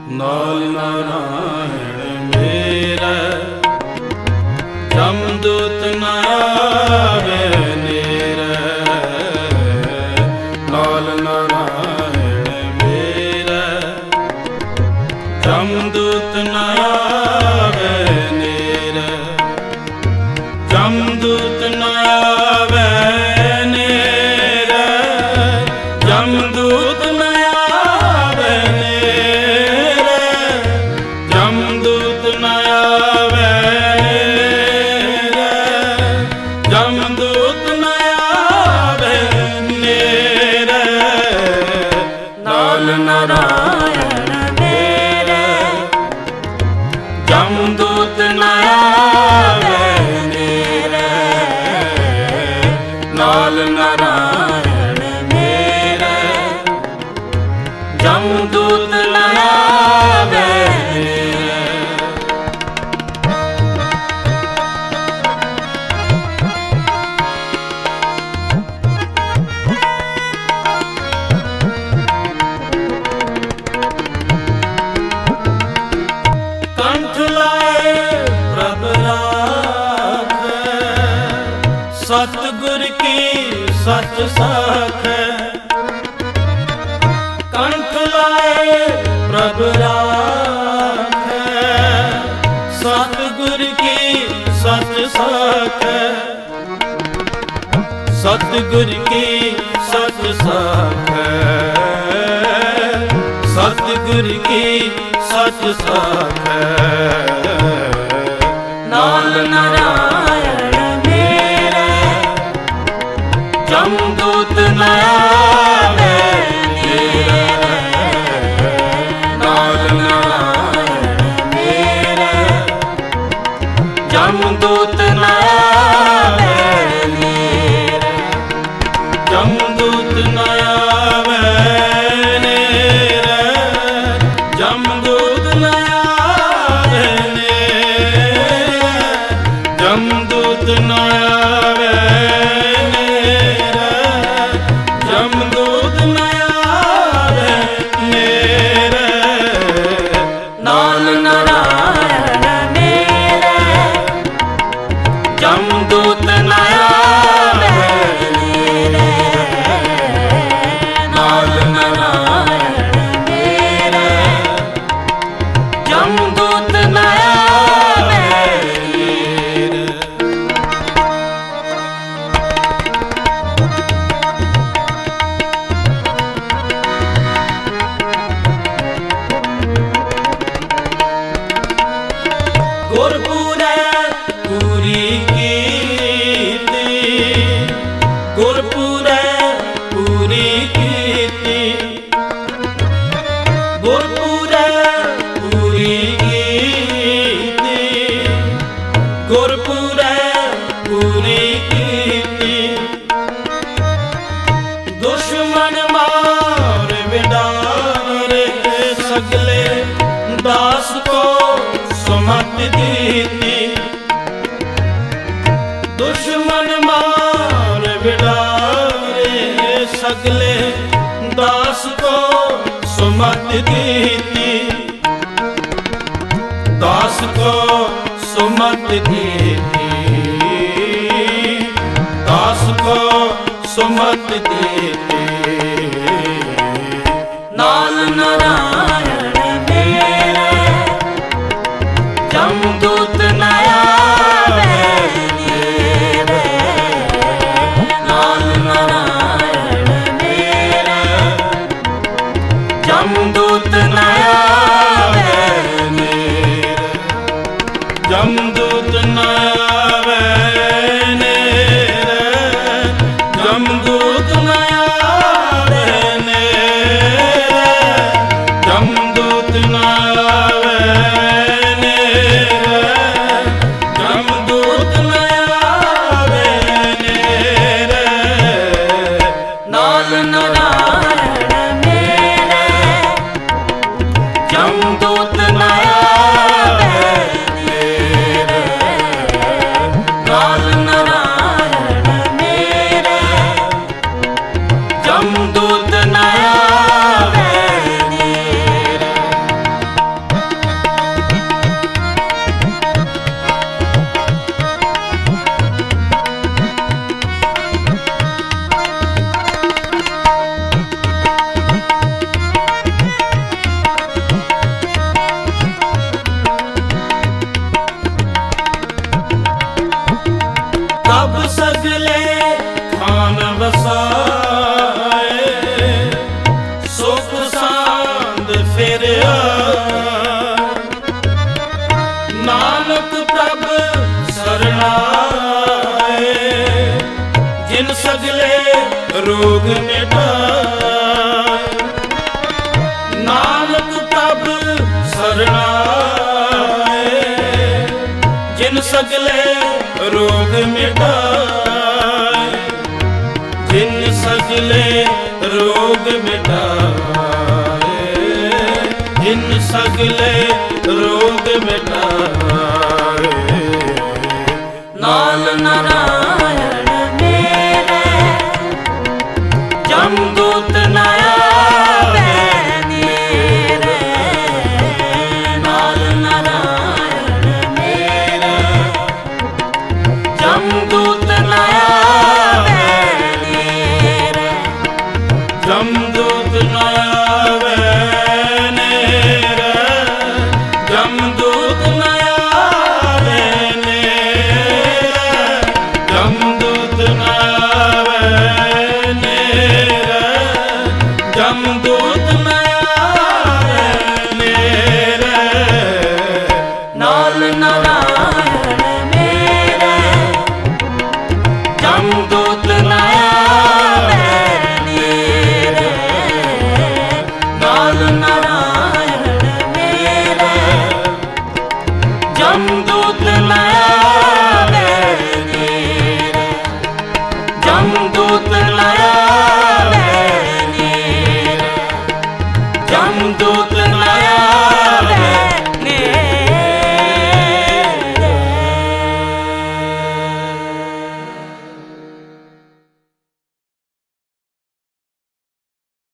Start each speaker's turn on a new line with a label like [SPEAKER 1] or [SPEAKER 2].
[SPEAKER 1] नाल नारायण मेरा जमदूत न आवे नेरे। नाल नारायण मेरा जमदूत न आवे नेरे। जमदूत न आवे नेरे। जमदूत न आवे नेरे। जमदूत न आवे नेरे। जमदूत न आवे नेरे। नाल नारायण मेरे जमदूत न आवे नेरे। नाल नारायण मेरे जमदूत न आवे नेरे। कंठ लाए प्रभ राखै। सतगुर की सच साखै। कंठ लाए प्रभ राखै। सतगुर की सच साखै। सतगुर की सच साखै। सतगुर की सच साखै। नाल नारायण मेरे जमदूत न आवे नेरे। नाल नारायण मेरे जमदूत न आवे नेरे। जमदूत न आवे नेरे। जमदूत न आवे नेरे। जमदूत न आवे नेरे। जमदूत न आवे नेरे। नाल नारायण मेरे जमदूत न आवे नेरे। नाल नारायण मेरे जमदूत न आवे नेरे। गुरपुरै पूरी कीती। गुरपुरै पूरी कीती। गुरपुरै पूरी कीती। गुरपुरै पूरी कीती। दुश्मन मार विडारे सगले दास को सुमत दीती। दुश्मन मार विडारे सगले दास को सुमत दीती। दास को सुमत दीती। दास को सुमत दीती। नाल नारायण मेरे जमदूत न आवे नेरे। नाल नारायण मेरे जमदूत न आवे नेरे। जमदूत न आवे नेरे। जमदूत न आवे नेरे। जमदूत न आवे नेरे। जमदूत न आवे नेरे। नाल नारायण मेरे जमदूत न आवे नेरे। नाल नारायण मेरे जमदूत न आवे नेरे। ਤੇਰਿਆ। ਨਾਨਕ ਪ੍ਰਭ ਸਰਣਾਏ, ਜਿਨ ਸਗਲੇ ਰੋਗ ਮਿਟਾਏ। ਨਾਨਕ ਪ੍ਰਭ ਸਰਣਾਏ, ਜਿਨ ਸਗਲੇ ਰੋਗ ਮਿਟਾਏ। ਜਿਨ ਸਗਲੇ ਰੋਗ ਮਿਟਾਏ, ਜਿਨ ਸਗਲੇ ਰੋਗ ਮਿਟਾਏ। ਨਾਲ ਨਾਰਾਇਣ